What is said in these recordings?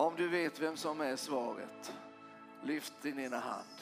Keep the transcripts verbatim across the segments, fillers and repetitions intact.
Om du vet vem som är svaret, lyft din ena hand.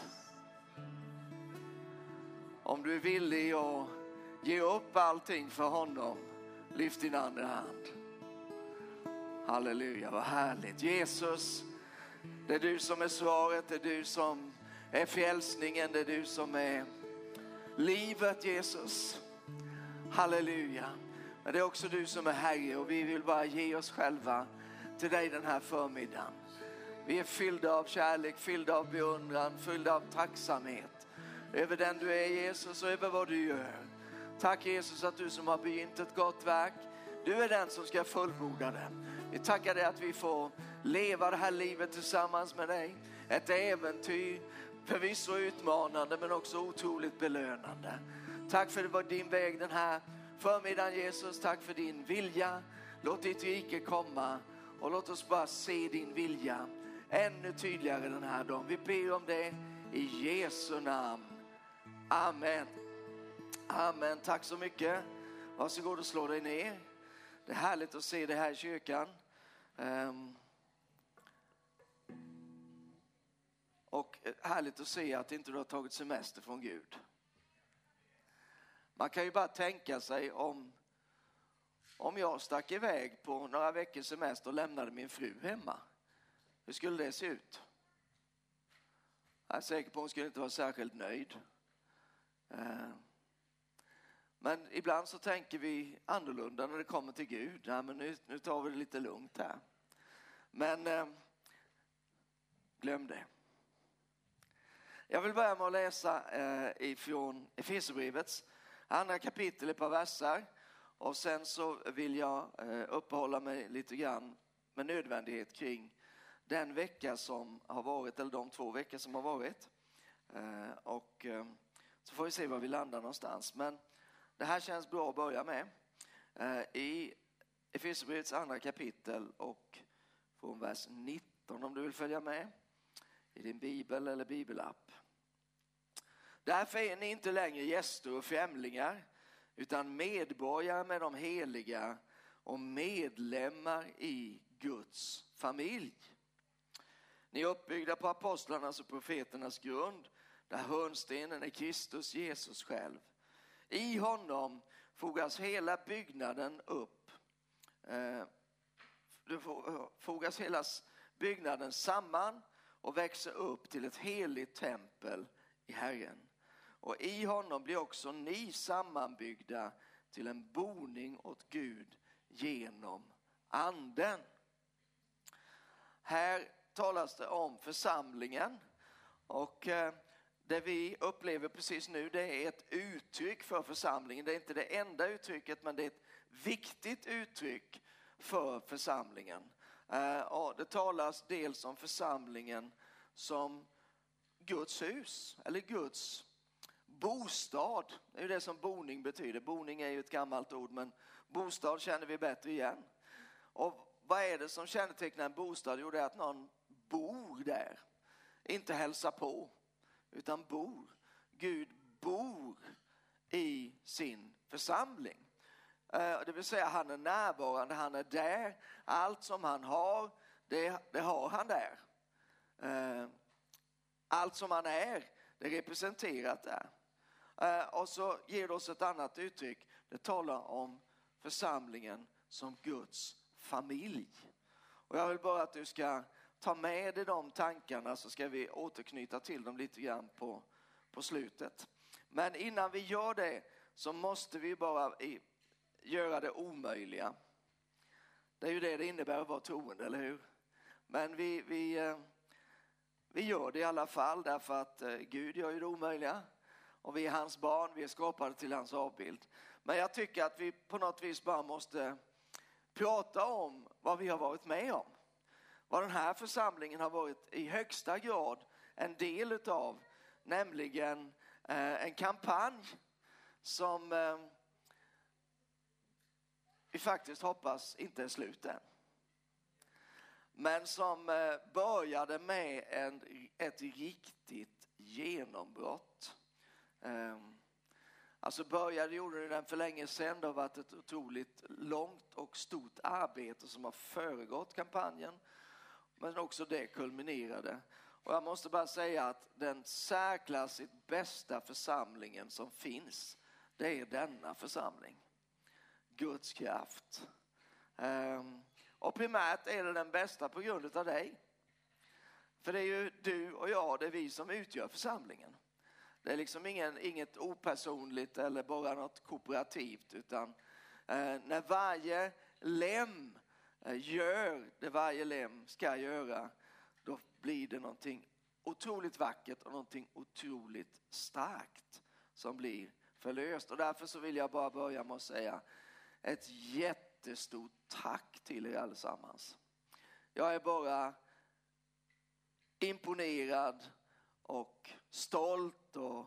Om du är villig att ge upp allting för honom, lyft din andra hand. Halleluja, vad härligt. Jesus, det är du som är svaret, det är du som är frälsningen, det är du som är livet, Jesus. Halleluja. Men det är också du som är Herre, och vi vill bara ge oss själva till dig den här förmiddagen. Vi är fyllda av kärlek, fyllda av beundran, fyllda av tacksamhet över den du är, Jesus, och över vad du gör. Tack Jesus att du som har begynt ett gott verk, du är den som ska fullborda det. Vi tackar dig att vi får leva det här livet tillsammans med dig. Ett äventyr, förvisso utmanande men också otroligt belönande. Tack för det var din väg den här förmiddagen, Jesus. Tack för din vilja. Låt ditt rike komma och låt oss bara se din vilja ännu tydligare den här dagen. Vi ber om det i Jesu namn. Amen. Amen. Tack så mycket. Varsågod och slå dig ner. Det är härligt att se det här i kyrkan. Um, och härligt att se att inte du har tagit semester från Gud. Man kan ju bara tänka sig om, om jag stack iväg på några veckors semester och lämnade min fru hemma. Hur skulle det se ut? Jag är säker på att hon skulle inte vara särskilt nöjd. Uh, Men ibland så tänker vi annorlunda när det kommer till Gud. Ja, men nu, nu tar vi det lite lugnt här. Men eh, glöm det. Jag vill börja med att läsa eh, ifrån Efesierbrevets andra kapitel, ett par verser. Och sen så vill jag eh, uppehålla mig lite grann med nödvändighet kring den vecka som har varit, eller de två veckor som har varit. Eh, och eh, så får vi se var vi landar någonstans. Men det här känns bra att börja med. I Efesierbrevets andra kapitel och från vers nitton om du vill följa med i din bibel eller bibelapp. Därför är ni inte längre gäster och främlingar utan medborgare med de heliga och medlemmar i Guds familj. Ni är uppbyggda på apostlarnas och profeternas grund där hörnstenen är Kristus Jesus själv. I honom fogas hela byggnaden upp. Eh, fogas hela byggnaden samman och växer upp till ett heligt tempel i Herren. Och i honom blir också ni sammanbyggda till en boning åt Gud genom anden. Här talas det om församlingen och eh, det vi upplever precis nu, det är ett uttryck för församlingen. Det är inte det enda uttrycket, men det är ett viktigt uttryck för församlingen. Och det talas dels om församlingen som Guds hus, eller Guds bostad. Det är ju det som boning betyder. Boning är ju ett gammalt ord, men bostad känner vi bättre igen. Och vad är det som kännetecknar en bostad? Jo, det är att någon bor där. Inte hälsar på, utan bor. Gud bor i sin församling. Det vill säga han är närvarande, han är där. Allt som han har, det, det har han där. Allt som han är, det är representerat där. Och så ger det oss ett annat uttryck. Det talar om församlingen som Guds familj. Och jag vill bara att du ska ta med dig de tankarna, så ska vi återknyta till dem lite grann på, på slutet. Men innan vi gör det så måste vi bara i, göra det omöjliga. Det är ju det det innebär att vara troende, eller hur? Men vi, vi, vi gör det i alla fall därför att Gud gör ju det omöjliga. Och vi är hans barn, vi är skapade till hans avbild. Men jag tycker att vi på något vis bara måste prata om vad vi har varit med om. Vad den här församlingen har varit i högsta grad en del utav, nämligen eh, en kampanj som eh, vi faktiskt hoppas inte är slut än. Men som eh, började med en, ett riktigt genombrott. Eh, alltså började gjorde den för länge sedan. Det har varit ett otroligt långt och stort arbete som har föregått kampanjen. Men också det kulminerade. Och jag måste bara säga att den särklassigt bästa församlingen som finns, det är denna församling. Guds kraft. Um, och primärt är det den bästa på grund av dig. För det är ju du och jag, det är vi som utgör församlingen. Det är liksom ingen, inget opersonligt eller bara något kooperativt, utan eh, när varje lem eh, gör det varje lem ska göra, då blir det någonting otroligt vackert och någonting otroligt starkt som blir förlöst. Och därför så vill jag bara börja med att säga ett jättestort tack till er allesammans. Jag är bara imponerad och stolt och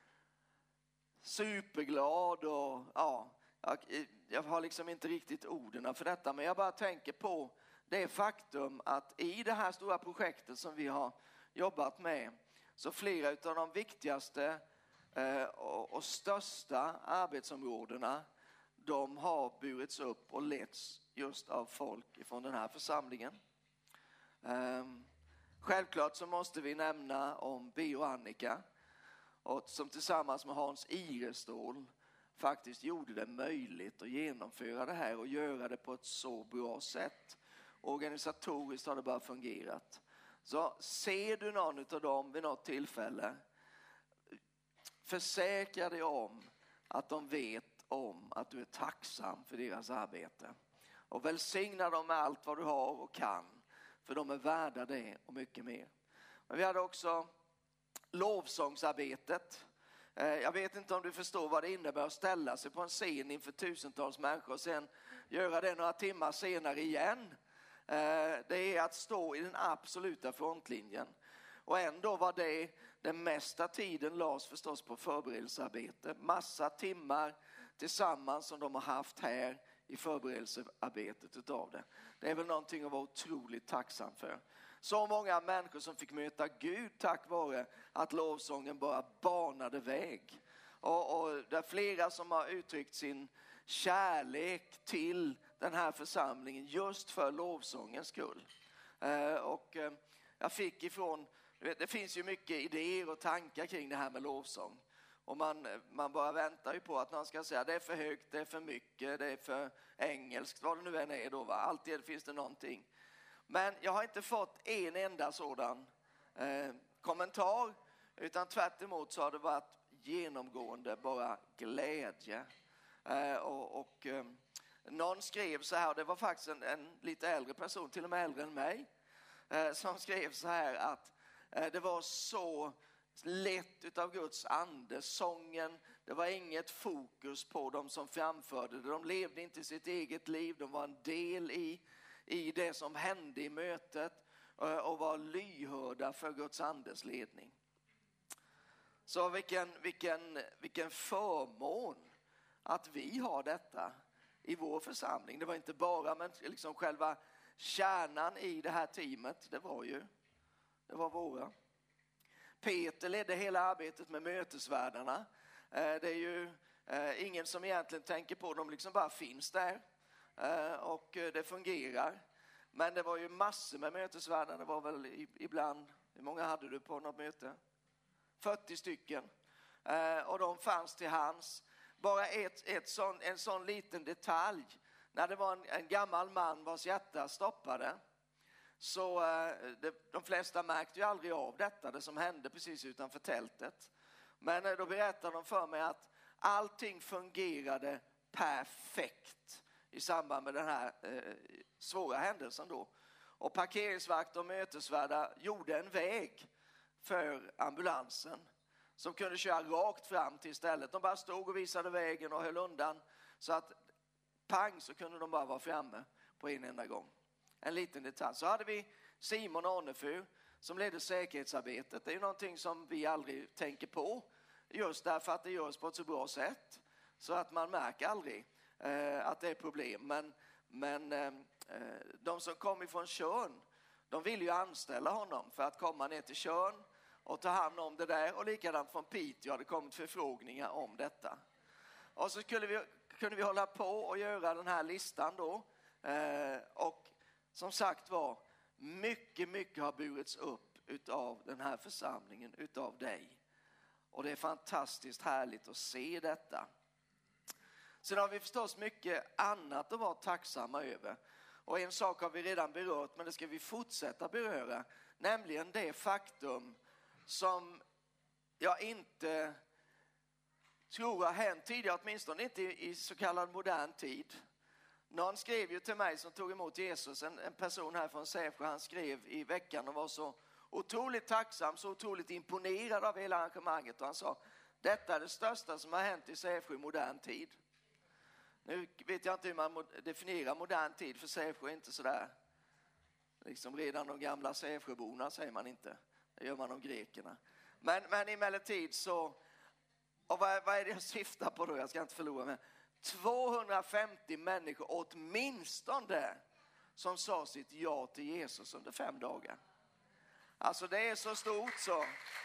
superglad och ja, jag, jag har liksom inte riktigt orden för detta, men jag bara tänker på det faktum att i det här stora projektet som vi har jobbat med, så flera av de viktigaste eh, och, och största arbetsområdena, de har burits upp och letts just av folk från den här församlingen. Um, Självklart så måste vi nämna om B och Annika, och som tillsammans med Hans Irestål faktiskt gjorde det möjligt att genomföra det här och göra det på ett så bra sätt. Organisatoriskt har det bara fungerat. Så ser du någon av dem vid något tillfälle, försäkra dig om att de vet om att du är tacksam för deras arbete. Och välsigna dem med allt vad du har och kan. För de är värda det och mycket mer. Men vi hade också lovsångsarbetet. Jag vet inte om du förstår vad det innebär att ställa sig på en scen inför tusentals människor och sen göra det några timmar senare igen. Det är att stå i den absoluta frontlinjen. Och ändå var det den mesta tiden lades förstås på förberedelsearbete. Massa timmar tillsammans som de har haft här i förberedelsearbetet utav det. Det är väl någonting att vara otroligt tacksam för. Så många människor som fick möta Gud tack vare att lovsången bara banade väg. Och, och det är flera som har uttryckt sin kärlek till den här församlingen just för lovsångens skull. Eh, och eh, jag fick ifrån, det finns ju mycket idéer och tankar kring det här med lovsång. Och man, man bara väntar ju på att någon ska säga det är för högt, det är för mycket, det är för engelskt, vad det nu än är då. Va? Alltid finns det någonting. Men jag har inte fått en enda sådan eh, kommentar, utan tvärt emot så har det varit genomgående bara glädje. Eh, och och eh, någon skrev så här, det var faktiskt en, en lite äldre person, till och med äldre än mig, eh, som skrev så här att eh, det var så lett utav Guds ande, sången, det var inget fokus på dem som framförde det. De levde inte sitt eget liv, de var en del i, i det som hände i mötet och var lyhörda för Guds andes ledning. Så vilken, vilken, vilken förmån att vi har detta i vår församling. Det var inte bara, men liksom själva kärnan i det här teamet, det var ju, det var våra. Peter ledde hela arbetet med mötesvärdarna. Det är ju ingen som egentligen tänker på dem, liksom bara finns där. Och det fungerar. Men det var ju massor med mötesvärdar. Det var väl ibland, hur många hade du på något möte? fyrtio stycken. Och de fanns till hands. Bara ett, ett sån, en sån liten detalj. När det var en, en gammal man vars hjärta stoppade. Så det, de flesta märkte ju aldrig av detta, det som hände precis utanför tältet. Men då berättade de för mig att allting fungerade perfekt i samband med den här eh, svåra händelsen då. Och parkeringsvakt och mötesvärdar gjorde en väg för ambulansen som kunde köra rakt fram till stället. De bara stod och visade vägen och höll undan så att pang så kunde de bara vara framme på en enda gång. En liten detalj. Så hade vi Simon Arnefur som ledde säkerhetsarbetet. Det är ju någonting som vi aldrig tänker på. Just därför att det görs på ett så bra sätt. Så att man märker aldrig eh, att det är problem. Men, men eh, de som kom ifrån Tjörn, de ville ju anställa honom för att komma ner till Tjörn och ta hand om det där. Och likadant från Piteå hade kommit förfrågningar om detta. Och så skulle vi, kunde vi hålla på och göra den här listan då. Eh, och som sagt var, mycket, mycket har burits upp utav den här församlingen, utav dig. Och det är fantastiskt härligt att se detta. Sen har vi förstås mycket annat att vara tacksamma över. Och en sak har vi redan berört, men det ska vi fortsätta beröra. Nämligen det faktum som jag inte tror har hänt tidigare, åtminstone inte i så kallad modern tid. Någon skrev ju till mig som tog emot Jesus, en, en person här från Sävsjö, han skrev i veckan och var så otroligt tacksam, så otroligt imponerad av hela arrangemanget. Och han sa, detta är det största som har hänt i Sävsjö i modern tid. Nu vet jag inte hur man definierar modern tid, för Sävsjö är inte sådär, liksom redan de gamla Sävsjöborna säger man inte. Det gör man om grekerna. Men, men emellertid så, och vad, vad är det jag syftar på då? Jag ska inte förlora mig. tvåhundrafemtio människor åtminstone som sa sitt ja till Jesus under fem dagar. Alltså det är så stort så.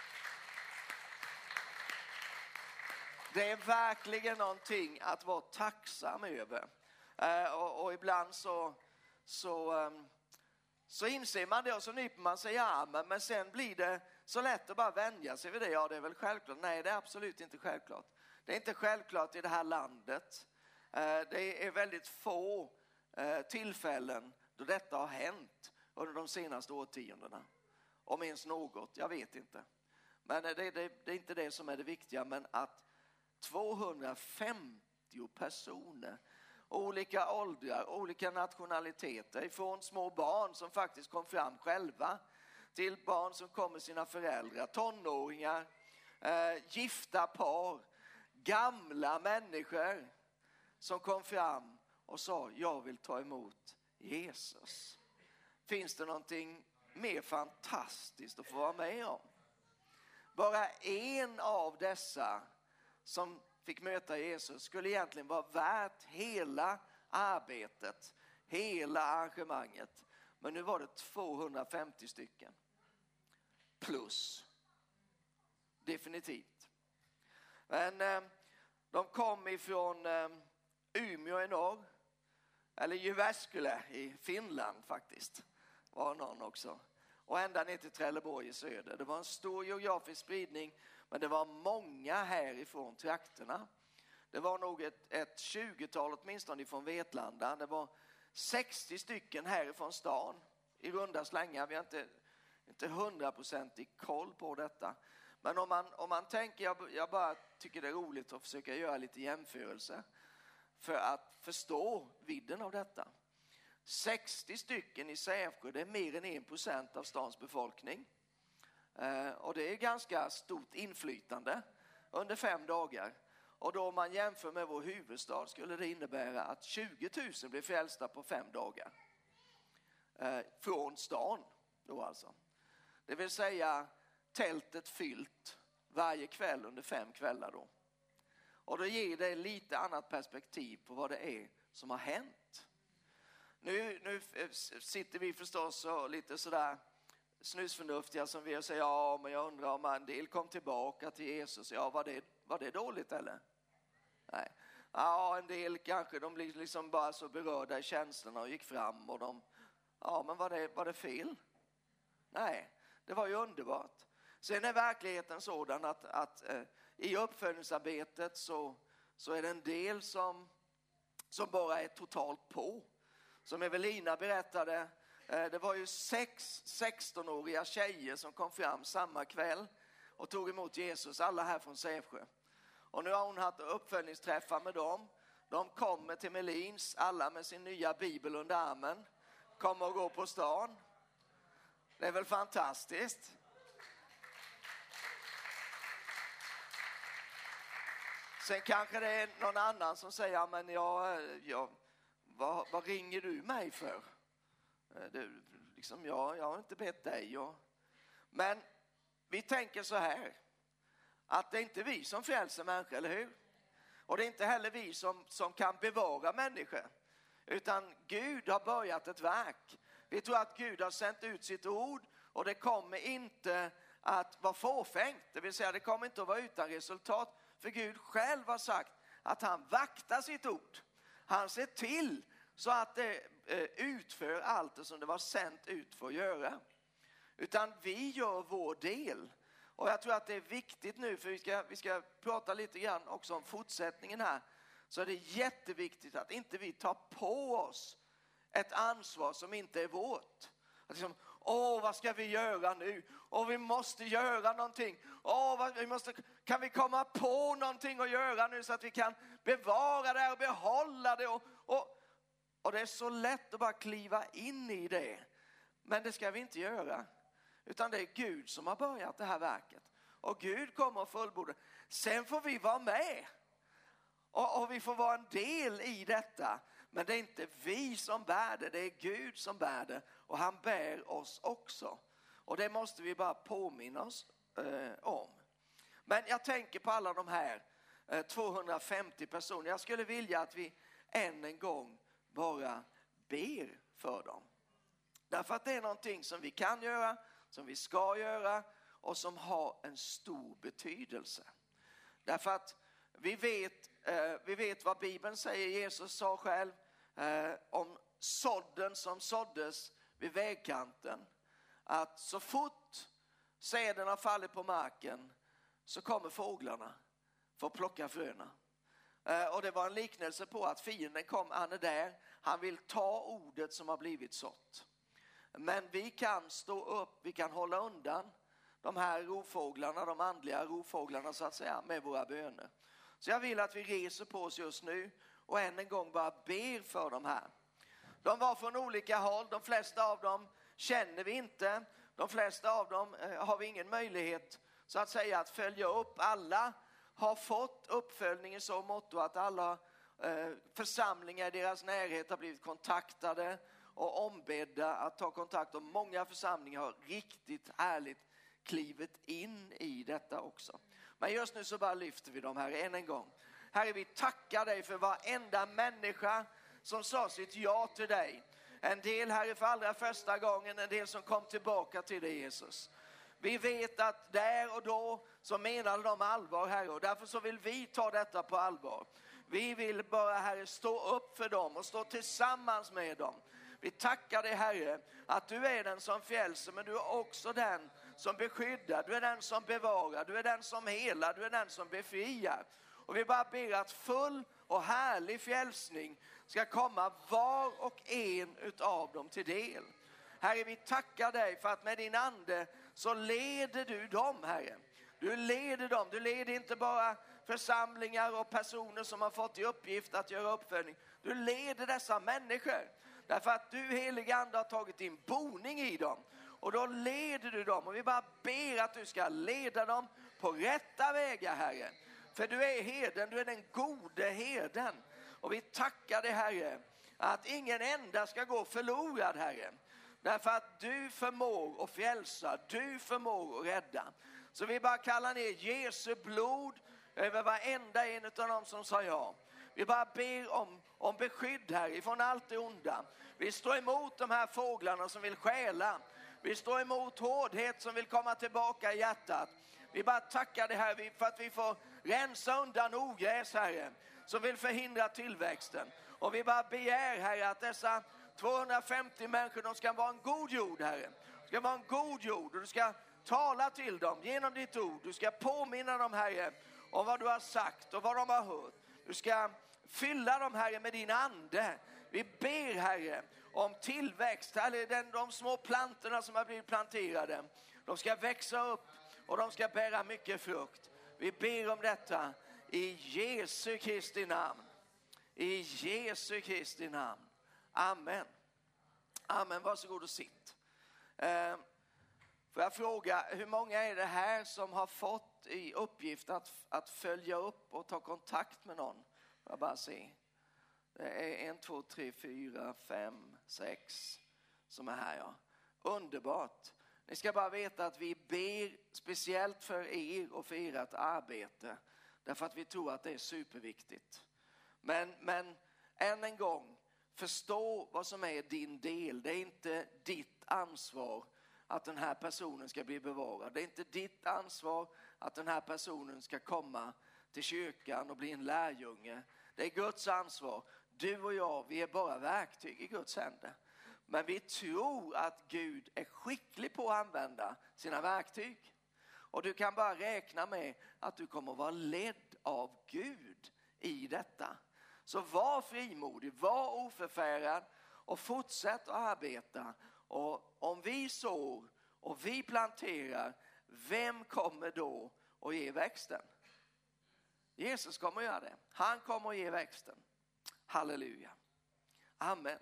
Det är verkligen någonting att vara tacksam över. Eh, och, och ibland så, så, um, så inser man det och så nyper man sig i armen. Men sen blir det så lätt att bara vänja sig vid det. Ja, det är väl självklart. Nej, det är absolut inte självklart. Det är inte självklart i det här landet. Eh, det är väldigt få eh, tillfällen då detta har hänt under de senaste årtiondena. Om ens något, jag vet inte. Men det, det, det är inte det som är det viktiga, men att tvåhundrafemtio personer, olika åldrar, olika nationaliteter, ifrån små barn som faktiskt kom fram själva till barn som kom med sina föräldrar, tonåringar, eh, gifta par, gamla människor som kom fram och sa, jag vill ta emot Jesus. Finns det någonting mer fantastiskt att få vara med om? Bara en av dessa som fick möta Jesus skulle egentligen vara värt hela arbetet, hela arrangemanget. Men nu var det tvåhundrafemtio stycken. Plus. Definitivt. Men eh, de kom ifrån eh, Umeå i norr. Eller Jyväskylä i Finland faktiskt. Var någon också. Och ända ner till Trelleborg i söder. Det var en stor geografisk spridning. Men det var många härifrån trakterna. Det var nog ett, ett tjugotal åtminstone från Vetlanda. Det var sextio stycken härifrån stan. I runda slängar. Vi har inte, inte hundraprocentig koll på detta. Men om man, om man tänker, jag, jag bara tycker det är roligt att försöka göra lite jämförelse. För att förstå vidden av detta. sextio stycken i Sävsjö, det är mer än en procent av stans befolkning. Eh, och det är ganska stort inflytande under fem dagar. Och då om man jämför med vår huvudstad skulle det innebära att tjugo tusen blir frälsta på fem dagar. Eh, från stan då alltså. Det vill säga tältet fyllt varje kväll under fem kvällar då. Och då ger det lite annat perspektiv på vad det är som har hänt. Nu, nu sitter vi förstås och lite sådär snusförnuftiga som vi och säger, ja men jag undrar om en del kom tillbaka till Jesus. Ja, var det, var det dåligt eller? Nej. Ja, en del kanske, de blir liksom bara så berörda i känslorna och gick fram och de, ja men var det, var det fel? Nej, det var ju underbart. Sen är verkligheten sådan att, att eh, i uppföljningsarbetet så, så är det en del som, som bara är totalt på. Som Evelina berättade, eh, det var ju sex sextonåriga tjejer som kom fram samma kväll och tog emot Jesus, alla här från Sävsjö. Och nu har hon haft uppföljningsträffar med dem. De kommer till Melins, alla med sin nya bibel under armen. Kommer och går på stan. Det är väl fantastiskt. Sen kanske det är någon annan som säger, men jag, jag, vad, vad ringer du mig för? Det, liksom, jag, jag har inte bett dig. Och... Men vi tänker så här, att det är inte vi som frälser människor, eller hur? Och det är inte heller vi som, som kan bevara människor. Utan Gud har börjat ett verk. Vi tror att Gud har sänt ut sitt ord och det kommer inte att vara fåfängt. Det vill säga det kommer inte att vara utan resultat. För Gud själv har sagt att han vaktar sitt ord. Han ser till så att det eh, utför allt det som det var sänt ut för att göra. Utan vi gör vår del. Och jag tror att det är viktigt nu, för vi ska, vi ska prata lite grann också om fortsättningen här. Så är det jätteviktigt att inte vi tar på oss ett ansvar som inte är vårt. Att liksom, åh, vad ska vi göra nu? Åh, vi måste göra någonting. Åh, vad, vi måste, kan vi komma på någonting att göra nu så att vi kan bevara det och behålla det? Och, och, och det är så lätt att bara kliva in i det. Men det ska vi inte göra. Utan det är Gud som har börjat det här verket. Och Gud kommer att fullborda. Sen får vi vara med. Och, och vi får vara en del i detta. Men det är inte vi som bär det. Det är Gud som bär det. Och han bär oss också. Och det måste vi bara påminna oss eh, om. Men jag tänker på alla de här eh, tvåhundrafemtio personer. Jag skulle vilja att vi än en gång bara ber för dem. Därför att det är någonting som vi kan göra. Som vi ska göra. Och som har en stor betydelse. Därför att vi vet, eh, vi vet vad Bibeln säger. Jesus sa själv eh, om sådden som såddes vid vägkanten. Att så fort säden har fallit på marken så kommer fåglarna för att plocka fröna. Eh, och det var en liknelse på att fienden kom, han är där. Han vill ta ordet som har blivit sått. Men vi kan stå upp, vi kan hålla undan de här rovfåglarna, de andliga rovfåglarna så att säga, med våra böner. Så jag vill att vi reser på oss just nu och än en gång bara ber för de här. De var från olika håll, de flesta av dem känner vi inte. De flesta av dem eh, har vi ingen möjlighet så att säga att följa upp. Alla har fått uppföljning i så mått att alla eh, församlingar i deras närhet har blivit kontaktade och ombedda att ta kontakt. Och många församlingar har riktigt härligt klivit in i detta också. Men just nu så bara lyfter vi dem här än en gång. Herre, vi tackar dig för varenda människa som sa sitt ja till dig. En del här för allra första gången, en del som kom tillbaka till dig Jesus. Vi vet att där och då så menade de allvar, Herre, och därför så vill vi ta detta på allvar. Vi vill bara, Herre, stå upp för dem och stå tillsammans med dem. Vi tackar dig, Herre, att du är den som frälser, men du är också den som beskyddar, du är den som bevarar, du är den som helar, du är den som befriar. Och vi bara ber att full och härlig frälsning ska komma var och en utav dem till del. Herre, vi tackar dig för att med din ande så leder du dem, Herre. Du leder dem, du leder inte bara församlingar och personer som har fått i uppgift att göra uppföljning. Du leder dessa människor därför att du, heliga ande, har tagit din boning i dem. Och då leder du dem och vi bara ber att du ska leda dem på rätta vägar, Herre. För du är herden, du är den gode herden. Och vi tackar dig, Herre, att ingen enda ska gå förlorad, Herre. Därför att du förmår att frälsa, du förmår att rädda. Så vi bara kallar ner Jesu blod över varenda en av dem som sa ja. Vi bara ber om, om beskydd, Herre, ifrån allt det onda. Vi står emot de här fåglarna som vill stjäla. Vi står emot hårdhet som vill komma tillbaka i hjärtat. Vi bara tackar det här för att vi får rensa undan ogräs, Herre, som vill förhindra tillväxten. Och vi bara begär, Herre, att dessa tvåhundrafemtio människor, de ska vara en god jord, Herre. De ska vara en god jord och du ska tala till dem genom ditt ord. Du ska påminna dem, Herre, om vad du har sagt och vad de har hört. Du ska fylla dem, Herre, med din ande. Vi ber, Herre, om tillväxt. Herre, de små plantorna som har blivit planterade, de ska växa upp och de ska bära mycket frukt. Vi ber om detta i Jesu Kristi namn. I Jesu Kristi namn. Amen. Amen, varsågod och sitt. Eh, får jag fråga, hur många är det här som har fått i uppgift att, att följa upp och ta kontakt med någon? Jag bara se. Det är en, två, tre, fyra, fem, sex som är här, ja. Underbart. Ni ska bara veta att vi ber speciellt för er och för ert arbete. Därför att vi tror att det är superviktigt. Men, men än en gång, förstå vad som är din del. Det är inte ditt ansvar att den här personen ska bli bevarad. Det är inte ditt ansvar att den här personen ska komma till kyrkan och bli en lärjunge. Det är Guds ansvar. Du och jag, vi är bara verktyg i Guds händer. Men vi tror att Gud är skicklig på att använda sina verktyg. Och du kan bara räkna med att du kommer att vara ledd av Gud i detta. Så var frimodig, var oförfärad och fortsätt att arbeta. Och om vi sår och vi planterar, vem kommer då att ge växten? Jesus kommer att göra det. Han kommer att ge växten. Halleluja. Amen.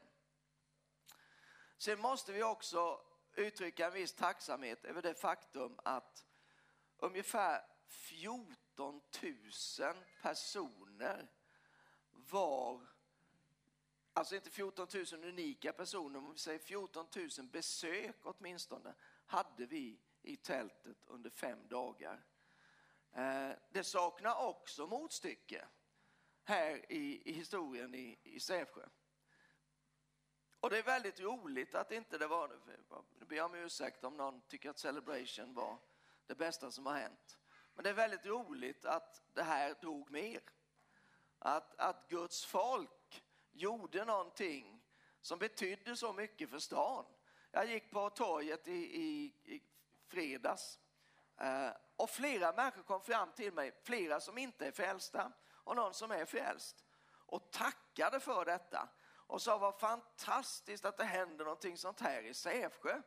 Sen måste vi också uttrycka en viss tacksamhet över det faktum att ungefär fjorton tusen personer var, alltså inte fjorton tusen unika personer, men vi säger fjorton tusen besök åtminstone, hade vi i tältet under fem dagar. Det saknar också motstycke här i, i historien i, i Sävsjö. Och det är väldigt roligt att inte det var, nu ber jag om ursäkt om någon tycker att Celebration var det bästa som har hänt. Men det är väldigt roligt att det här drog mer. Att, att Guds folk gjorde någonting som betydde så mycket för stan. Jag gick på torget i, i, i fredags. Eh, och flera människor kom fram till mig. Flera som inte är frälsta och någon som är frälst. Och tackade för detta. Och sa vad fantastiskt att det händer någonting sånt här i Sävsjö.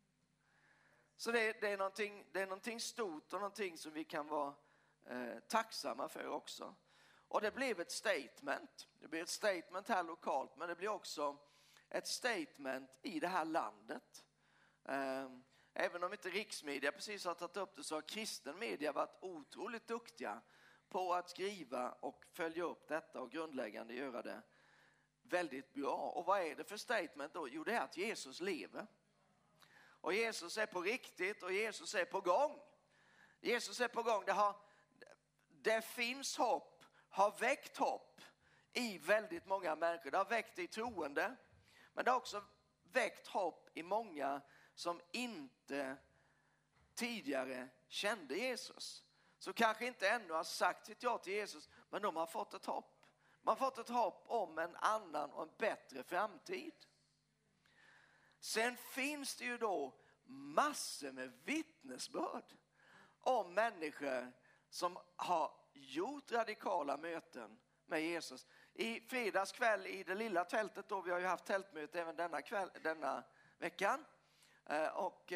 Så det, det, är någonting, det är någonting stort och någonting som vi kan vara eh, tacksamma för också. Och det blev ett statement. Det blev ett statement här lokalt, men det blev också ett statement i det här landet. Eh, även om inte riksmedia precis har tagit upp det, så har kristen media varit otroligt duktiga på att skriva och följa upp detta och grundläggande göra det väldigt bra. Och vad är det för statement då? Jo, det är att Jesus lever. Och Jesus är på riktigt och Jesus är på gång. Jesus är på gång. Det, har, det finns hopp, har väckt hopp i väldigt många människor. Det har väckt i troende, men det har också väckt hopp i många som inte tidigare kände Jesus. Så kanske inte ännu har sagt sitt ja till Jesus, men de har fått ett hopp. Man har fått ett hopp om en annan och en bättre framtid. Sen finns det ju då massor med vittnesbörd om människor som har gjort radikala möten med Jesus. I fredags kväll i det lilla tältet då, vi har ju haft tältmöte även denna kväll, denna veckan. Och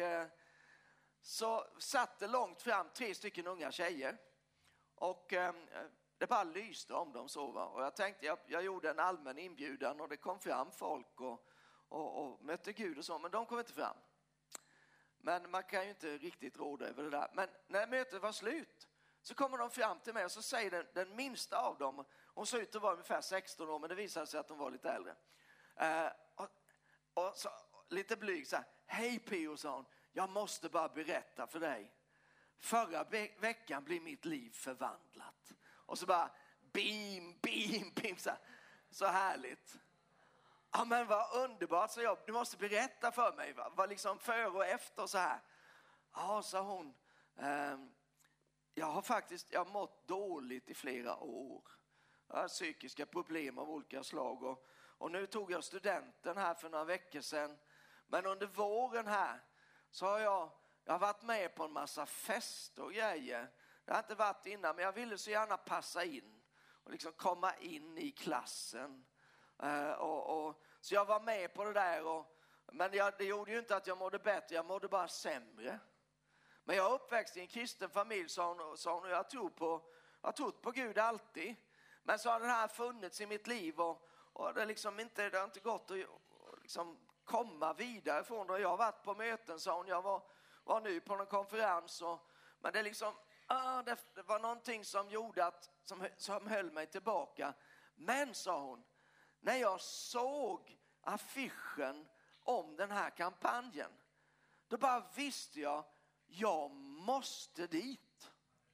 så satt det långt fram tre stycken unga tjejer. Och det bara lyste om dem så, va? Och jag tänkte, jag, jag gjorde en allmän inbjudan och det kom fram folk och, och, och mötte Gud och så, men de kom inte fram. Men man kan ju inte riktigt råda över det där. Men när mötet var slut så kommer de fram till mig och så säger den, den minsta av dem, hon såg ut att vara ungefär sexton år, men det visade sig att hon var lite äldre. Uh, och, och så, lite blyg så här, hej Pio, sa hon, jag måste bara berätta för dig. Förra ve- veckan blev mitt liv förvandlat. Och så bara, beam, beam, beam, så, här. Så härligt. Ja, men vad underbart, så jag, du måste berätta för mig, va? Vad liksom före och efter så här. Ja, sa hon, ehm, jag har faktiskt, jag har mått dåligt i flera år. Jag har psykiska problem av olika slag och, och nu tog jag studenten här för några veckor sedan. Men under våren här så har jag, jag har varit med på en massa fester och grejer. Jag har inte varit innan, men jag ville så gärna passa in och liksom komma in i klassen. Uh, och, och, så jag var med på det där, och, men jag, det gjorde ju inte att jag mådde bättre, jag mådde bara sämre. Men jag är uppväxt i en kristen familj, sa hon, sa hon, och jag tror på, jag har trott på Gud alltid. Men så har det här funnits i mitt liv och, och det, liksom inte, det har inte gått att liksom komma vidare från det. Jag har varit på möten, sa hon, jag var, var nu på en konferens, och, men det, liksom, ah, det, det var någonting som gjorde att, som, som höll mig tillbaka. Men, sa hon, när jag såg affischen om den här kampanjen, då bara visste jag, jag måste dit.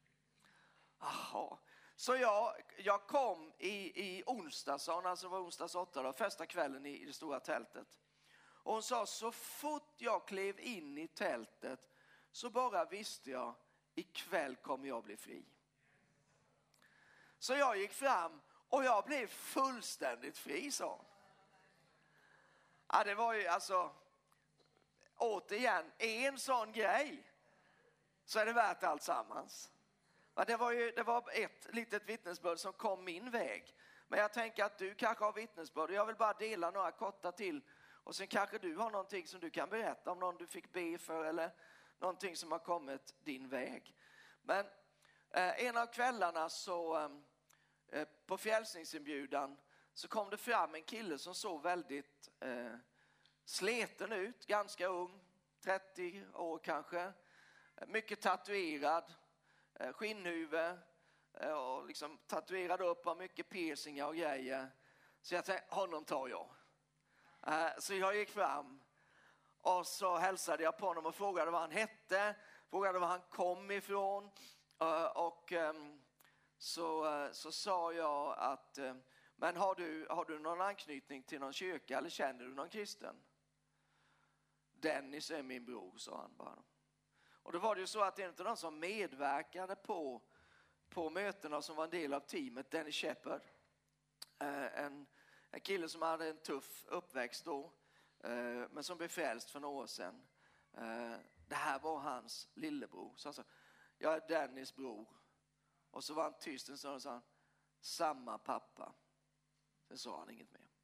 Aha. Så jag, jag kom i, i onsdags, alltså var onsdags åtta då, första kvällen i, i det stora tältet. Och hon sa, så fort jag klev in i tältet så bara visste jag, ikväll kommer jag bli fri. Så jag gick fram Och jag blev fullständigt fri, sa hon. Ja, det var ju alltså, återigen, en sån grej så är det värt allt sammans. Ja, det var ju det var ett litet vittnesbörd som kom min väg. Men jag tänker att du kanske har vittnesbörd. Jag vill bara dela några korta till. Och sen kanske du har någonting som du kan berätta om, någon du fick be för eller någonting som har kommit din väg. Men eh, en av kvällarna så eh, på frälsningsinbjudan så kom det fram en kille som såg väldigt eh, sleten ut, ganska ung, trettio år kanske. Mycket tatuerad, eh, skinnhuvud eh, och liksom tatuerad upp och mycket piercingar och grejer. Så jag tänkte, honom tar jag. Eh, så jag gick fram och så hälsade jag på honom och frågade vad han hette, frågade var han kom ifrån. Uh, och um, så, uh, så sa jag att uh, men har du, har du någon anknytning till någon kyrka eller känner du någon kristen? Dennis är min bror, sa han bara. Och då var det ju så att en av de som medverkade på, på mötena som var en del av teamet, Dennis Shepard, uh, en, en kille som hade en tuff uppväxt då, uh, men som blev frälst för några år sedan. Uh, det här var hans lillebror. Så han sa, jag är Dennis bror. Och så var han tyst en stund och sa, samma pappa. Sen sa han inget mer.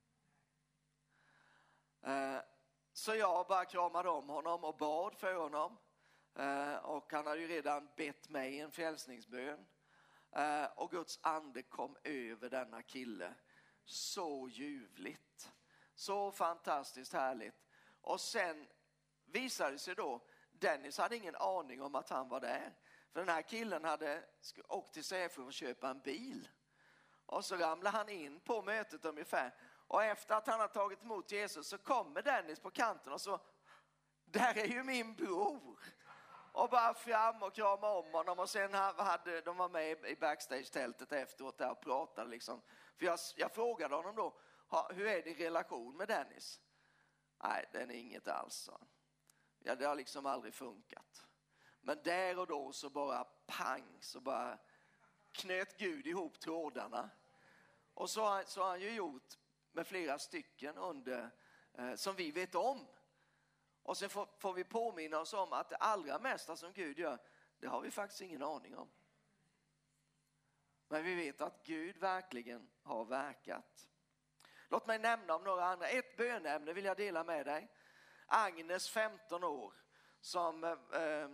Eh, så jag bara kramade om honom och bad för honom. Eh, och han hade ju redan bett mig en frälsningsbön. Eh, och Guds ande kom över denna kille. Så ljuvligt. Så fantastiskt härligt. Och sen visade det sig då, Dennis hade ingen aning om att han var där. För den här killen hade åkt till Säfjord för att köpa en bil. Och så ramlade han in på mötet ungefär. Och efter att han har tagit emot Jesus så kommer Dennis på kanten och så, där är ju min bror. Och bara fram och krama om honom. Och sen hade de var med i backstage-tältet efteråt där och pratade liksom. För jag, jag frågade honom då, hur är din relation med Dennis? Nej, den är inget alls, sa han. Ja, det har liksom aldrig funkat. Men där och då så bara pang, så bara knöt Gud ihop trådarna. Och så har, så har han ju gjort med flera stycken under, eh, som vi vet om. Och sen får, får vi påminna oss om att det allra mesta som Gud gör, det har vi faktiskt ingen aning om. Men vi vet att Gud verkligen har verkat. Låt mig nämna om några andra. Ett bönämne vill jag dela med dig. Agnes, femton år, som eh,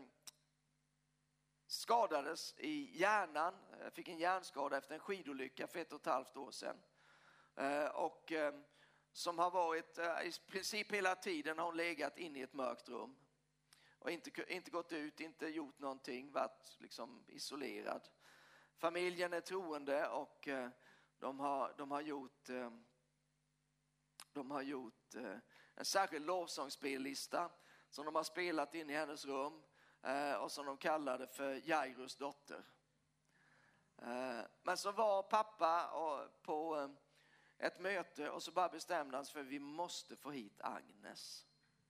skadades i hjärnan, fick en hjärnskada efter en skidolycka för ett och ett halvt år sedan. Eh, och eh, som har varit, eh, i princip hela tiden har hon legat inne i ett mörkt rum. Och inte, inte gått ut, inte gjort någonting, varit liksom isolerad. Familjen är troende och eh, de, har, de har gjort... Eh, de har gjort eh, en särskild lovsångsspellista som de har spelat in i hennes rum eh, och som de kallade för Jairus dotter. Eh, men så var pappa och, på eh, ett möte och så bara bestämde han sig för att vi måste få hit Agnes.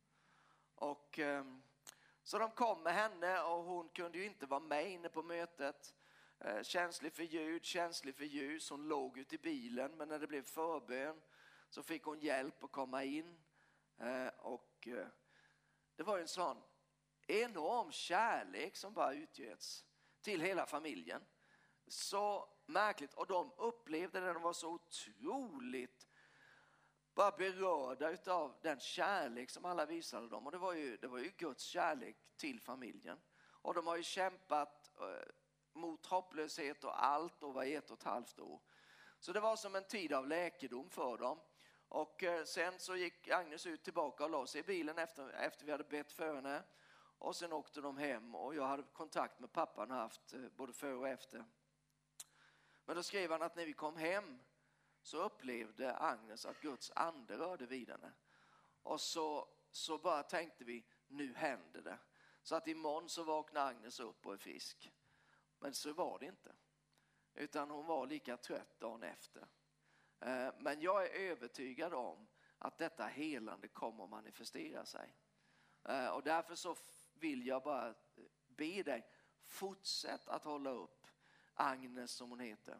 Och eh, så de kom med henne och hon kunde ju inte vara med inne på mötet. Eh, känslig för ljud, känslig för ljus. Hon låg ute i bilen, men när det blev förbön så fick hon hjälp att komma in. Eh, och eh, det var en sån enorm kärlek som bara utgöts till hela familjen. Så märkligt. Och de upplevde det, de var så otroligt bara berörda av den kärlek som alla visade dem. Och det var ju, det var ju Guds kärlek till familjen. Och de har ju kämpat eh, mot hopplöshet och allt och var ett och ett halvt år. Så det var som en tid av läkedom för dem. Och eh, sen så gick Agnes ut tillbaka och la sig i bilen efter, efter vi hade bett för henne. Och sen åkte de hem och jag hade kontakt med pappan och haft eh, både före och efter. Men då skrev han att när vi kom hem så upplevde Agnes att Guds ande rörde vid henne. Och så, så bara tänkte vi, nu händer det. Så att imorgon så vaknade Agnes upp och är frisk. Men så var det inte. Utan hon var lika trött dagen efter. Men jag är övertygad om att detta helande kommer att manifestera sig. Och därför så vill jag bara be dig, fortsätt att hålla upp Agnes som hon heter.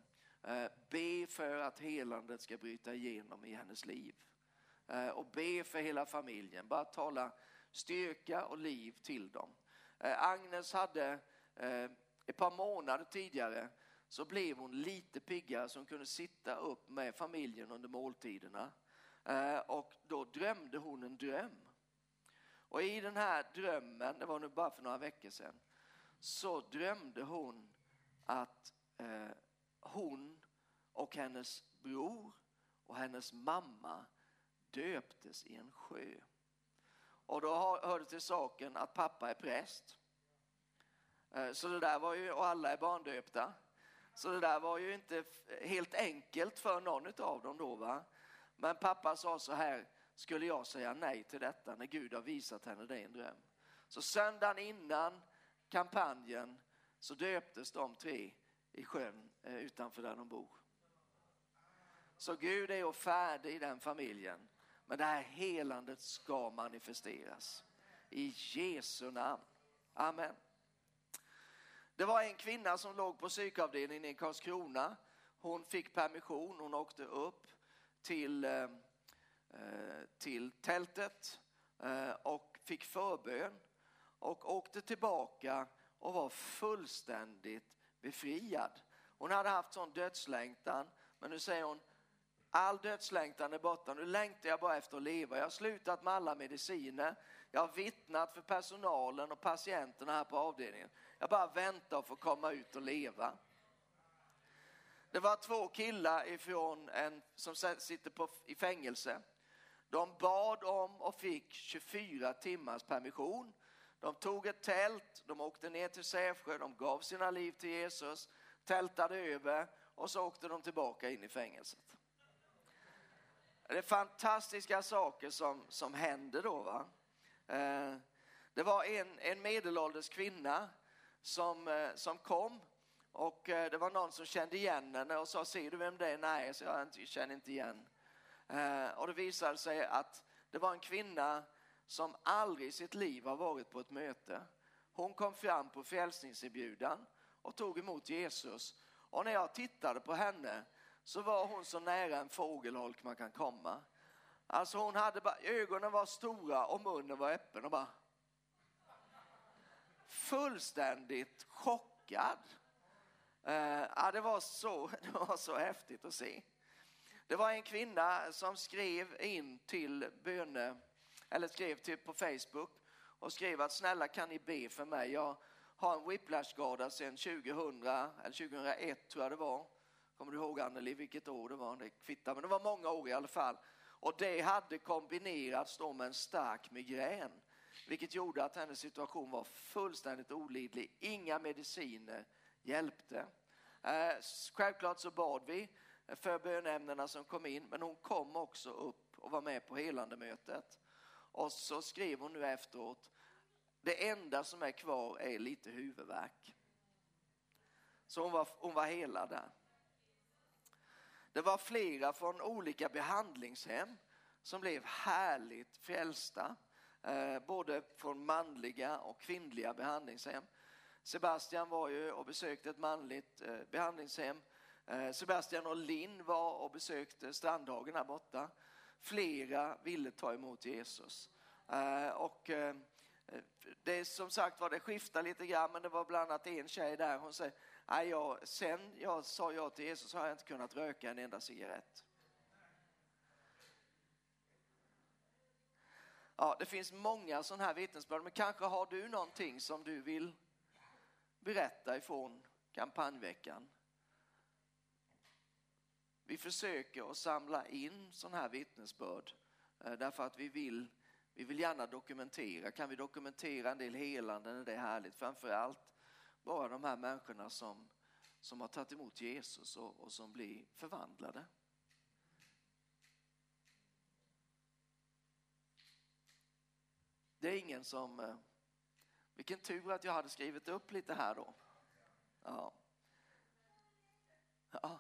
Eh, be för att helandet ska bryta igenom i hennes liv. Eh, och be för hela familjen. Bara tala styrka och liv till dem. Eh, Agnes hade eh, ett par månader tidigare så blev hon lite piggare så hon kunde sitta upp med familjen under måltiderna. Eh, och då drömde hon en dröm. Och i den här drömmen, det var nu bara för några veckor sedan, så drömde hon att eh, hon och hennes bror och hennes mamma döptes i en sjö. Och då hörde till saken att pappa är präst. Eh, så det där var ju, och alla är barndöpta. Så det där var ju inte helt enkelt för någon av dem då, va? Men pappa sa så här: skulle jag säga nej till detta när Gud har visat henne det i en dröm? Så söndagen innan kampanjen så döptes de tre i sjön eh, utanför där de bor. Så Gud är ju färdig i den familjen. Men det här helandet ska manifesteras. I Jesu namn. Amen. Det var en kvinna som låg på psykavdelningen i Karlskrona. Hon fick permission. Hon åkte upp till, eh, till tältet eh, och fick förbön. Och åkte tillbaka och var fullständigt befriad. Hon hade haft sån dödslängtan. Men nu säger hon: all dödslängtan är borta. Nu längtar jag bara efter att leva. Jag har slutat med alla mediciner. Jag har vittnat för personalen och patienterna här på avdelningen. Jag bara väntar att få komma ut och leva. Det var två killar ifrån en som sitter på, i fängelse. De bad om och fick tjugofyra timmars permission. De tog ett tält, de åkte ner till Sävsjö, de gav sina liv till Jesus, tältade över och så åkte de tillbaka in i fängelset. Det är fantastiska saker som, som händer då, va? Eh, det var en, en medelålders kvinna som, eh, som kom och eh, det var någon som kände igen henne och sa: ser du vem det är? Nej, så jag inte, känner inte igen. Eh, och det visade sig att det var en kvinna som aldrig i sitt liv har varit på ett möte. Hon kom fram på frälsningsinbjudan och tog emot Jesus. Och när jag tittade på henne så var hon så nära en fågelholk man kan komma. Alltså hon hade bara, ögonen var stora och munnen var öppen och bara fullständigt chockad. Uh, ja, det var så, det var så häftigt att se. Det var en kvinna som skrev in till böne, eller skrev till på Facebook och skrev att snälla kan ni be för mig. Jag har en whiplash-skada sedan tjugohundra eller tjugohundraett tror jag det var. Kommer du ihåg, Anneli, vilket år det var? Det kvittar, men det var många år i alla fall. Och det hade kombinerats då med en stark migrän. Vilket gjorde att hennes situation var fullständigt olidlig. Inga mediciner hjälpte. Eh, självklart så bad vi för bönämnena som kom in. Men hon kom också upp och var med på helandemötet. Och så skrev hon nu efteråt: det enda som är kvar är lite huvudvärk. Så hon var, hon var helad där. Det var flera från olika behandlingshem som blev härligt frälsta. Eh, både från manliga och kvinnliga behandlingshem. Sebastian var ju och besökte ett manligt eh, behandlingshem. Eh, Sebastian och Linn var och besökte Strandhagen här borta. Flera ville ta emot Jesus. Eh, och eh, det som sagt var det skiftar lite grann, men det var bland annat en tjej där. Hon säger: nej, jag, sen jag sa ja till Jesus har jag inte kunnat röka en enda cigarett. Ja, det finns många sådana här vittnesbörd, men kanske har du någonting som du vill berätta ifrån kampanjveckan. Vi försöker att samla in sådana här vittnesbörd därför att vi vill, vi vill gärna dokumentera. Kan vi dokumentera en del helanden är det härligt. Framförallt bara de här människorna som, som har tagit emot Jesus och, och som blir förvandlade. Det är ingen som... Vilken tur att jag hade skrivit upp lite här då. Ja. Ja.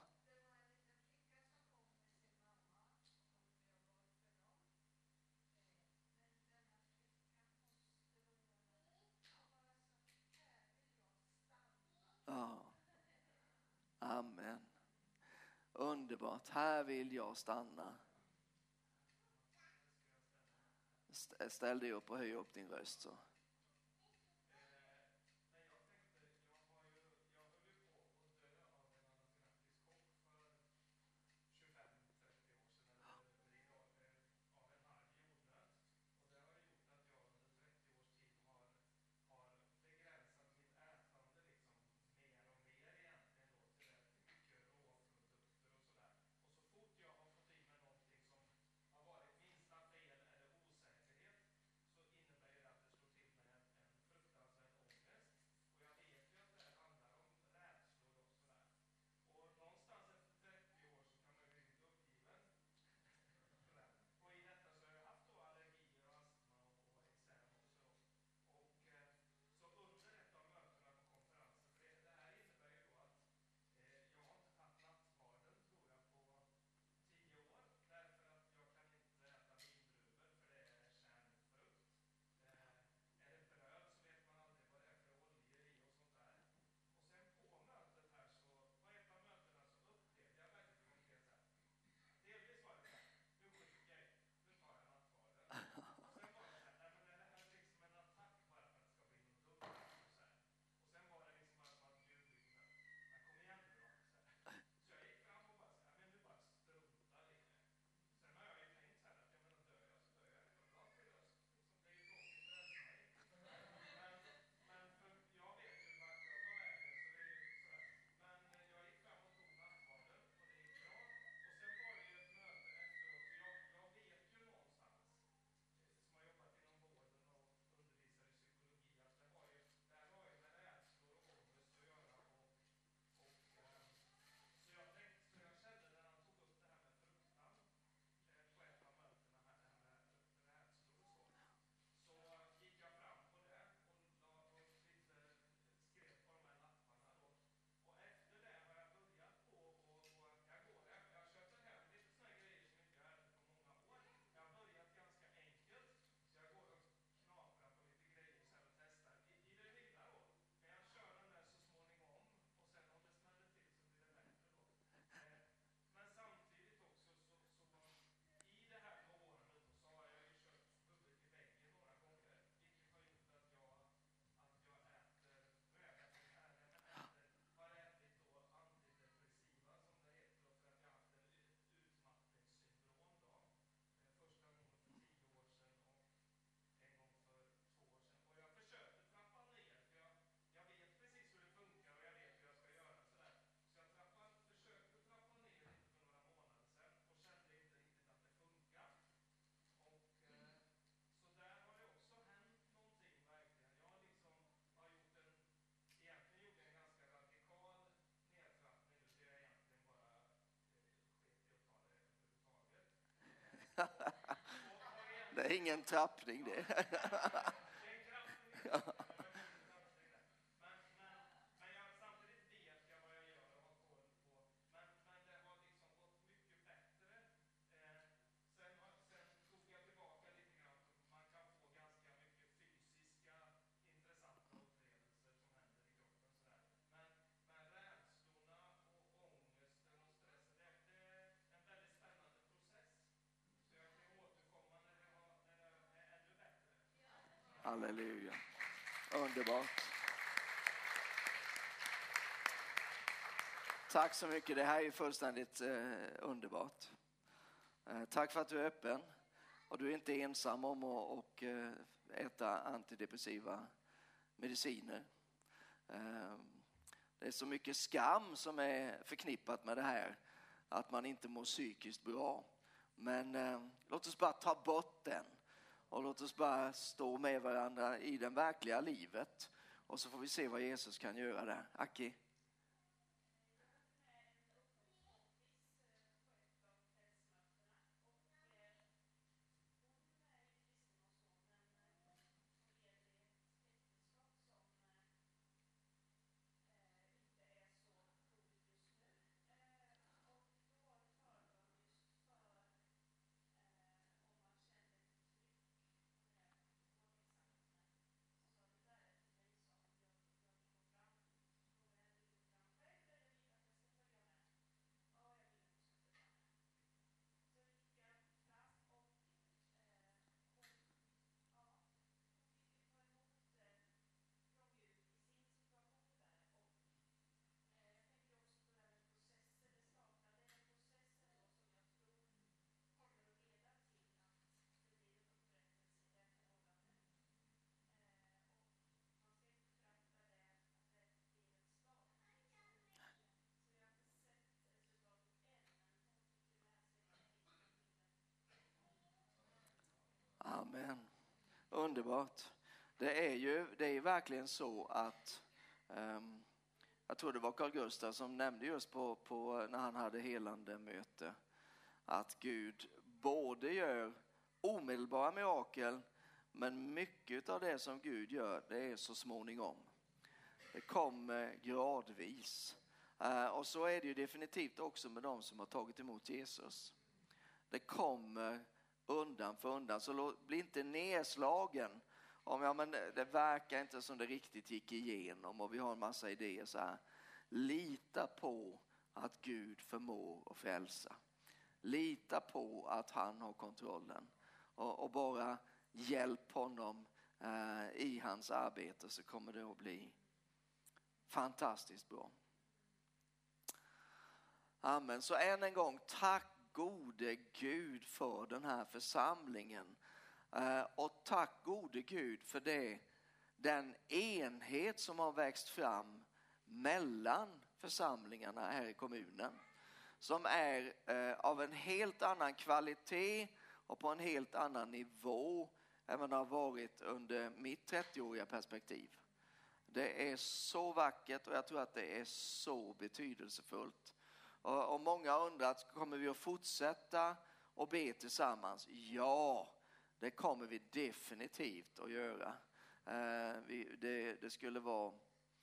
Ja. Amen. Underbart. Här vill jag stanna. St- Ställ dig upp och höj upp din röst så. Det är ingen trappning det. Halleluja. Underbart. Tack så mycket. Det här är fullständigt eh, underbart. Eh, tack för att du är öppen. Och du är inte ensam om att och, eh, äta antidepressiva mediciner. Eh, det är så mycket skam som är förknippat med det här. Att man inte mår psykiskt bra. Men eh, låt oss bara ta bort den. Och låt oss bara stå med varandra i det verkliga livet. Och så får vi se vad Jesus kan göra där. Aki. Underbart. Det är ju det är verkligen så att um, jag tror det var Carl Gustaf som nämnde just på, på när han hade helande möte att Gud både gör omedelbara mirakel, men mycket av det som Gud gör, det är så småningom. Det kommer gradvis. Uh, och så är det ju definitivt också med de som har tagit emot Jesus. Det kommer undan för undan. Så bli inte nedslagen om ja, men det verkar inte som det riktigt gick igenom och vi har en massa idéer så här. Lita på att Gud förmår att frälsa. Lita på att han har kontrollen. Och, och bara hjälp honom eh, i hans arbete, så kommer det att bli fantastiskt bra. Amen. Så än en gång, tack gode Gud för den här församlingen. Eh, och tack gode Gud för det, den enhet som har växt fram mellan församlingarna här i kommunen. Som är eh, av en helt annan kvalitet och på en helt annan nivå än vad det har varit under mitt trettioåriga perspektiv. Det är så vackert och jag tror att det är så betydelsefullt. Och, och många undrar, kommer vi att fortsätta och be tillsammans? Ja, det kommer vi definitivt att göra. Eh, vi, det, det skulle vara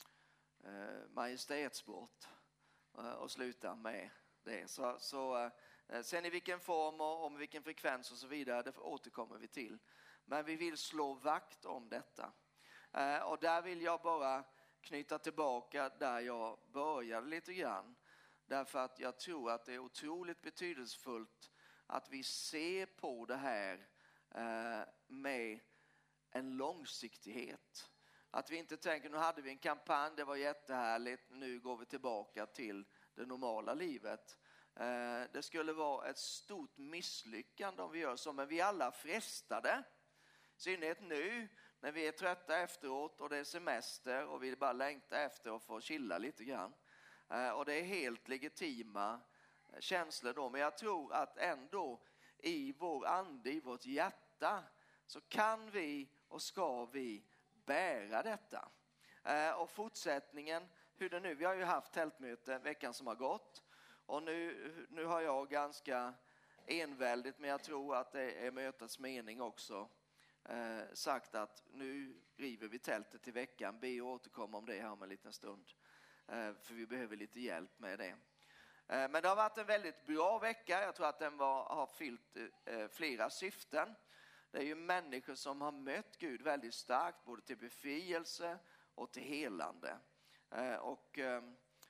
eh, majestätsbrott eh, och sluta med det. Så, så eh, sen i vilken form och om vilken frekvens och så vidare, det återkommer vi till. Men vi vill slå vakt om detta. Eh, och där vill jag bara knyta tillbaka där jag började lite grann. Därför att jag tror att det är otroligt betydelsefullt att vi ser på det här eh, med en långsiktighet. Att vi inte tänker, nu hade vi en kampanj, det var jättehärligt, nu går vi tillbaka till det normala livet. Eh, det skulle vara ett stort misslyckande om vi gör så, men vi alla frestade. I synnerhet nu när vi är trötta efteråt och det är semester och vi bara längtar efter att få chilla lite grann. Eh, och det är helt legitima känslor då, men jag tror att ändå i vår ande, i vårt hjärta, så kan vi och ska vi bära detta. Eh, och fortsättningen, hur det nu, vi har ju haft tältmöte veckan som har gått. Och nu, nu har jag ganska enväldigt, men jag tror att det är mötets mening också, eh, sagt att nu river vi tältet till veckan. Be och återkomma om det här om en liten stund. Eh, för vi behöver lite hjälp med det. Eh, men det har varit en väldigt bra vecka. Jag tror att den var, har fyllt eh, flera syften. Det är ju människor som har mött Gud väldigt starkt, både till befrielse och till helande. Eh, och, eh,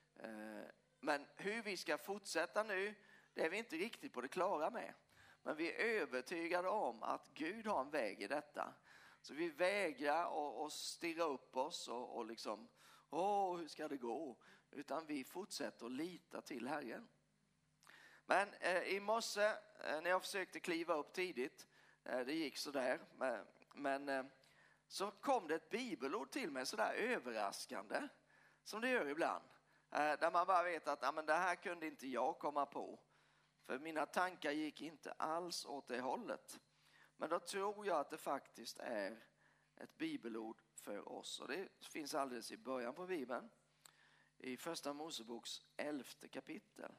men hur vi ska fortsätta nu, det är vi inte riktigt på det klara med. Men vi är övertygade om att Gud har en väg i detta. Så vi vägrar att stirra upp oss och, och liksom, åh, hur ska det gå? Utan vi fortsätter att lita till Herren. Men eh, i morse, eh, när jag försökte kliva upp tidigt, det gick så där, men så kom det ett bibelord till mig så där överraskande som det gör ibland. Där man bara vet att ja, men det här kunde inte jag komma på. För mina tankar gick inte alls åt det hållet. Men då tror jag att det faktiskt är ett bibelord för oss. Och det finns alldeles i början på Bibeln. I första Moseboks elfte kapitel.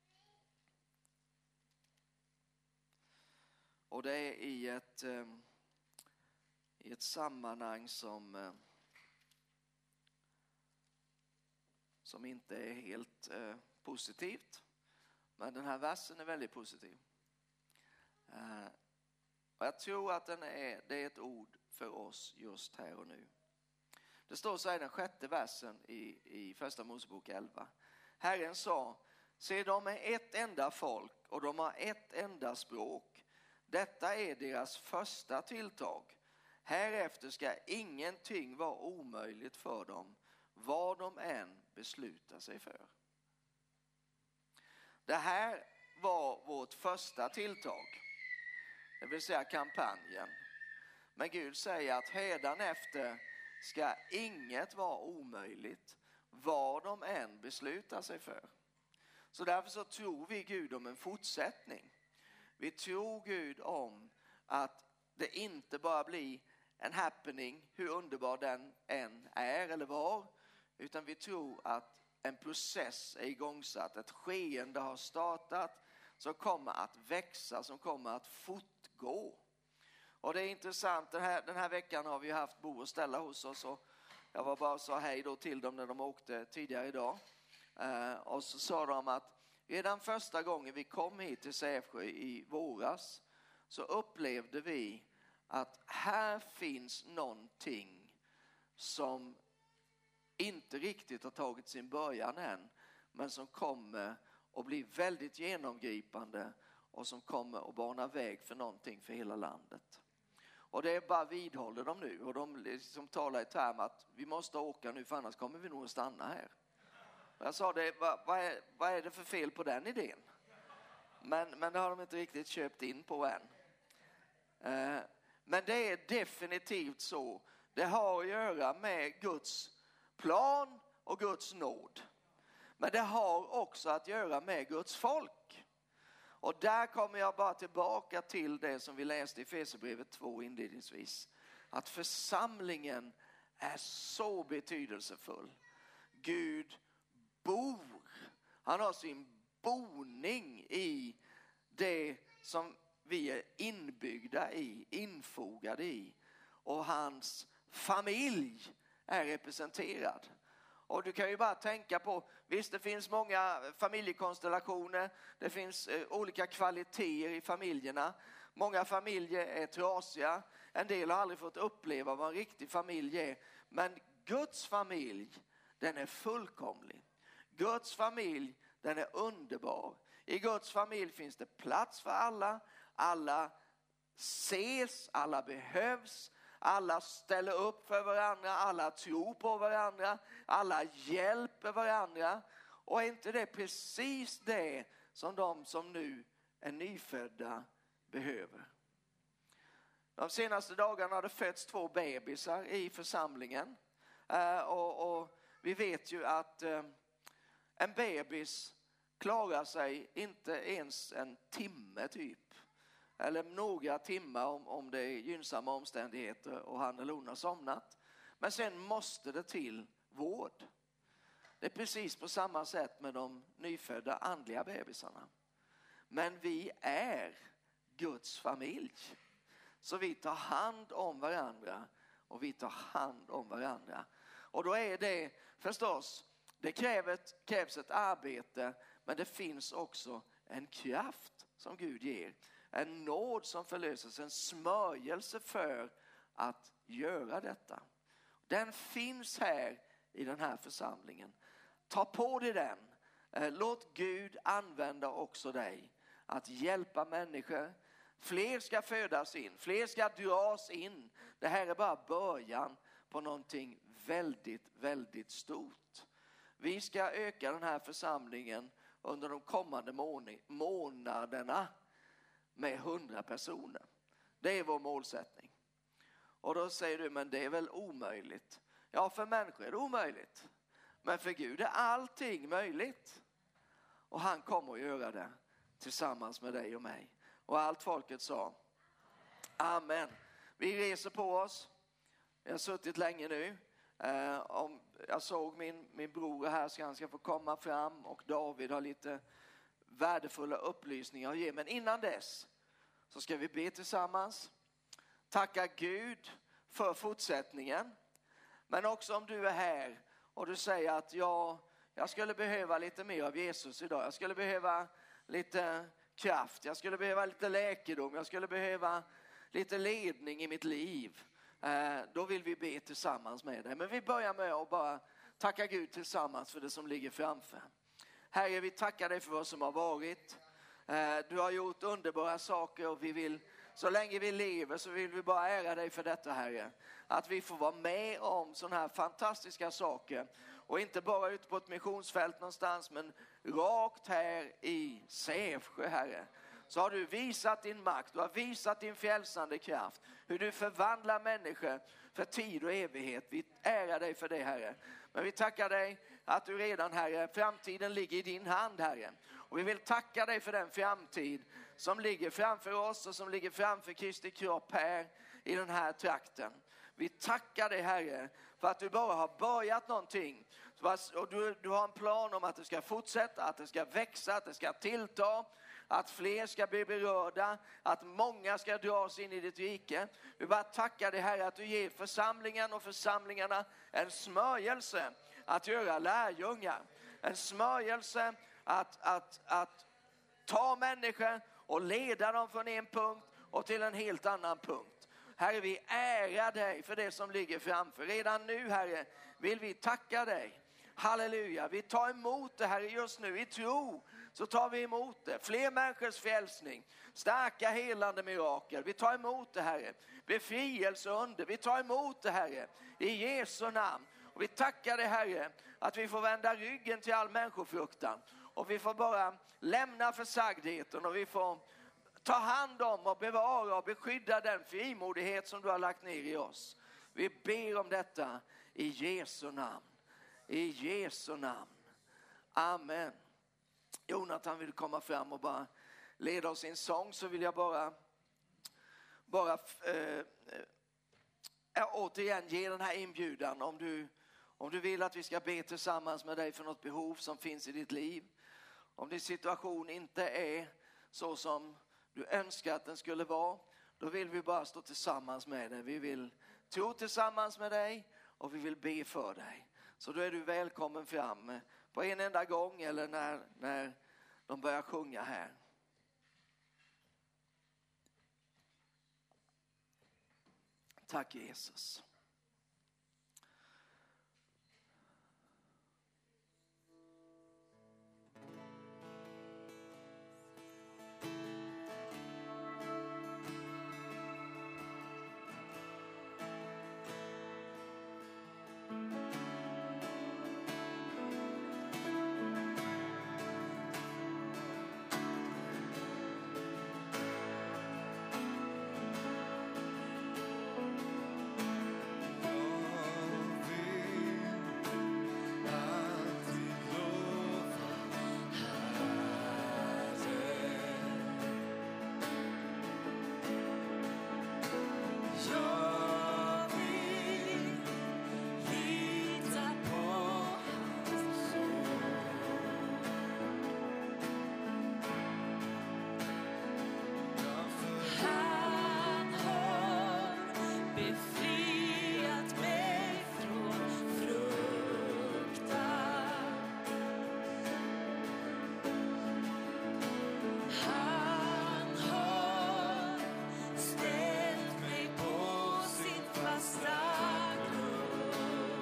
Och det är i ett, i ett sammanhang som, som inte är helt eh, positivt. Men den här versen är väldigt positiv. Eh, och jag tror att den är, det är ett ord för oss just här och nu. Det står så här i den sjätte versen i, i första Mosebok elva. Herren sa, se de är ett enda folk och de har ett enda språk. Detta är deras första tilltag. Härefter ska ingenting vara omöjligt för dem, vad de än beslutar sig för. Det här var vårt första tilltag, det vill säga kampanjen. Men Gud säger att hädanefter ska inget vara omöjligt, vad de än beslutar sig för. Så därför så tror vi Gud om en fortsättning. Vi tror Gud om att det inte bara blir en happening, hur underbar den än är eller var, utan vi tror att en process är igångsatt, ett skeende har startat som kommer att växa, som kommer att fortgå. Och det är intressant, den här, den här veckan har vi haft Bo och Stella hos oss, och jag var bara så hej då till dem när de åkte tidigare idag. Eh, och så sa de att redan första gången vi kom hit till Sävsjö i våras så upplevde vi att här finns någonting som inte riktigt har tagit sin början än, men som kommer att bli väldigt genomgripande och som kommer att bana väg för någonting för hela landet. Och det är bara vidhåller de nu, och de liksom talar i termer att vi måste åka nu för annars kommer vi nog att stanna här. Och jag sa det, vad, vad, är, vad är det för fel på den idén? Men, men det har de inte riktigt köpt in på än. Eh, men det är definitivt så. Det har att göra med Guds plan och Guds nåd. Men det har också att göra med Guds folk. Och där kommer jag bara tillbaka till det som vi läste i Efesierbrevet två inledningsvis. Att församlingen är så betydelsefull. Gud bor. Han har sin boning i det som vi är inbyggda i, infogade i. Och hans familj är representerad. Och du kan ju bara tänka på, visst det finns många familjekonstellationer, det finns eh, olika kvaliteter i familjerna. Många familjer är trasiga, en del har aldrig fått uppleva vad en riktig familj är. Men Guds familj, den är fullkomlig. Guds familj, den är underbar. I Guds familj finns det plats för alla, alla ses, alla behövs. Alla ställer upp för varandra, alla tror på varandra, alla hjälper varandra. Och är inte det precis det som de som nu är nyfödda behöver? De senaste dagarna har det fötts två bebisar i församlingen. Uh, och, och vi vet ju att uh, en bebis klarar sig inte ens en timme typ. Eller några timmar om, om det är gynnsamma omständigheter och han eller hon har somnat. Men sen måste det till vård. Det är precis på samma sätt med de nyfödda andliga bebisarna. Men vi är Guds familj. Så vi tar hand om varandra och vi tar hand om varandra. Och då är det förstås, det krävs, krävs ett arbete, men det finns också en kraft som Gud ger. En nåd som förlöses, en smörjelse för att göra detta. Den finns här i den här församlingen. Ta på dig den. Låt Gud använda också dig att hjälpa människor. Fler ska födas in, fler ska dras in. Det här är bara början på någonting väldigt, väldigt stort. Vi ska öka den här församlingen under de kommande månaderna med hundra personer. Det är vår målsättning. Och då säger du, men det är väl omöjligt? Ja, för människor är det omöjligt. Men för Gud är allting möjligt. Och han kommer att göra det tillsammans med dig och mig. Och allt folket sa, amen. Vi reser på oss. Jag har suttit länge nu. Eh, om, jag såg min, min bror här, så han ska få komma fram. Och David har lite värdefulla upplysningar att ge. Men innan dess så ska vi be tillsammans. Tacka Gud för fortsättningen. Men också om du är här och du säger att jag, jag skulle behöva lite mer av Jesus idag. Jag skulle behöva lite kraft. Jag skulle behöva lite läkedom. Jag skulle behöva lite ledning i mitt liv. Eh, då vill vi be tillsammans med dig. Men vi börjar med att bara tacka Gud tillsammans för det som ligger framför. Herre, vi tackar dig för vad som har varit. Eh, du har gjort underbara saker och vi vill, så länge vi lever så vill vi bara ära dig för detta, Herre. Att vi får vara med om sådana här fantastiska saker. Och inte bara ute på ett missionsfält någonstans, men rakt här i Sävsjö, Herre. så har du visat din makt, du har visat din frälsande kraft. Hur du förvandlar människor för tid och evighet. Vi ärar dig för det, Herre. Men vi tackar dig att du redan, Herre, framtiden ligger i din hand, Herre. Och vi vill tacka dig för den framtid som ligger framför oss och som ligger framför Kristi kropp här i den här trakten. Vi tackar dig, Herre, för att du bara har börjat någonting. Och du, du har en plan om att det ska fortsätta, att det ska växa, att det ska tillta. Att fler ska bli berörda, att många ska dras in i ditt rike. Vi bara tackar dig, Herre, att du ger församlingen och församlingarna en smörjelse att göra lärjungar. En smörjelse att, att, att ta människor och leda dem från en punkt och till en helt annan punkt. Herre, vi ärar dig för det som ligger framför. Redan nu, Herre, vill vi tacka dig. Halleluja, vi tar emot det, Herre, just nu i tro. Så tar vi emot det. Fler människors frälsning. Starka helande mirakel. Vi tar emot det, Herre. Befrielse under. Vi tar emot det, Herre. I Jesu namn. Och vi tackar dig, Herre, att vi får vända ryggen till all människofruktan. Och vi får bara lämna försagdheten. Och vi får ta hand om och bevara och beskydda den frimodighet som du har lagt ner i oss. Vi ber om detta i Jesu namn. I Jesu namn. Amen. Jonathan vill komma fram och bara leda oss i en sång, så vill jag bara bara äh, äh, återigen ge den här inbjudan. Om du, om du vill att vi ska be tillsammans med dig för något behov som finns i ditt liv. Om din situation inte är så som du önskar att den skulle vara, då vill vi bara stå tillsammans med dig. Vi vill tro tillsammans med dig och vi vill be för dig. Så då är du välkommen fram på en enda gång eller när, när de börjar sjunga här. Tack Jesus.